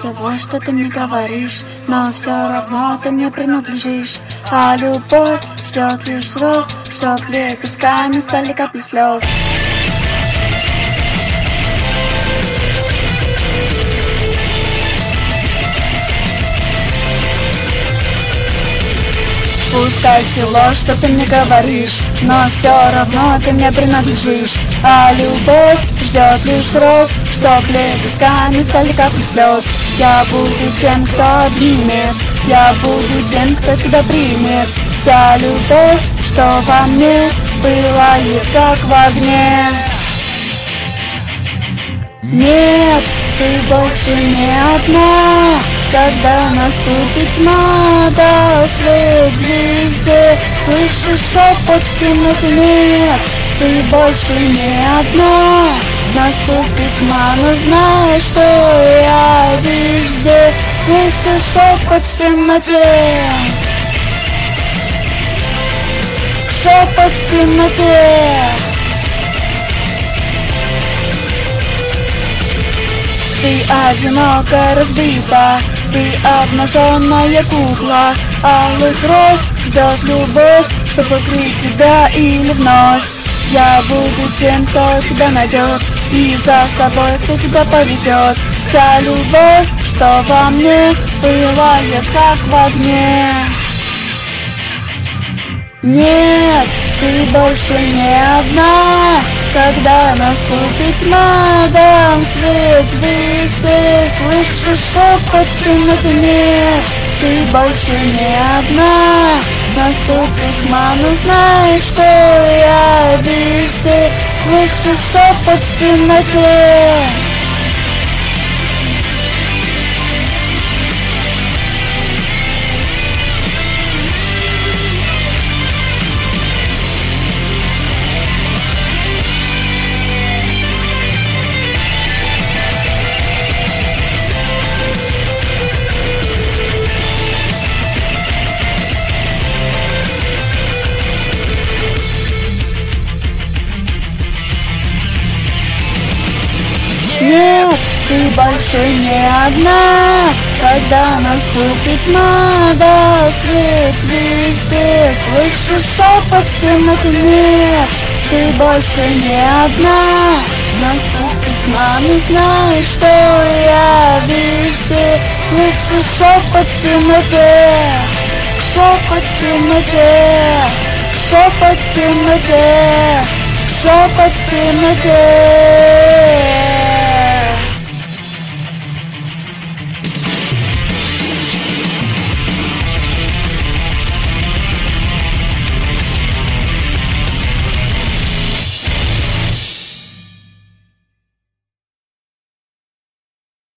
всего, что ты мне говоришь, но все равно ты мне принадлежишь. А любовь ждет лишь роз, чтоб лепестками стали капли слез. Пускай все ложь, что ты мне говоришь, но все равно ты мне принадлежишь. А любовь ждет лишь роз, чтоб лепестками стали капли слез. Я буду тем, кто обнимет, я буду тем, кто тебя примет. Вся любовь, что во мне, пылает как в огне. Нет, ты больше не одна. Когда наступит тьма, до слез везде слышишь шепот в темноте. Нет, ты больше не одна. Наступит тьма, но знай, что я везде слышишь шепот в темноте. Шепот в темноте. Ты одиноко разбита, ты обнаженная кукла. Алых роз ждет любовь, чтобы покрыть тебя или вновь. Я буду тем, кто тебя найдет, и за собой кто тебя поведет. Вся любовь, что во мне, пылает как в огне. Нет, ты больше не одна. Когда наступит тьма, дам свет звезды, слышишь шепот в темноте. Нет, ты больше не одна. Наступит тьма, но знай, что я везде слышишь шепот в темноте. Нет, ты больше не одна. Когда наступит тьма, да свет везде слышишь шепот в темноте. Нет, ты больше не одна. Наступит тьма, но знай, что я везде слышишь шепот в темноте. Шепот в темноте. Шепот в темноте. Шепот в темноте.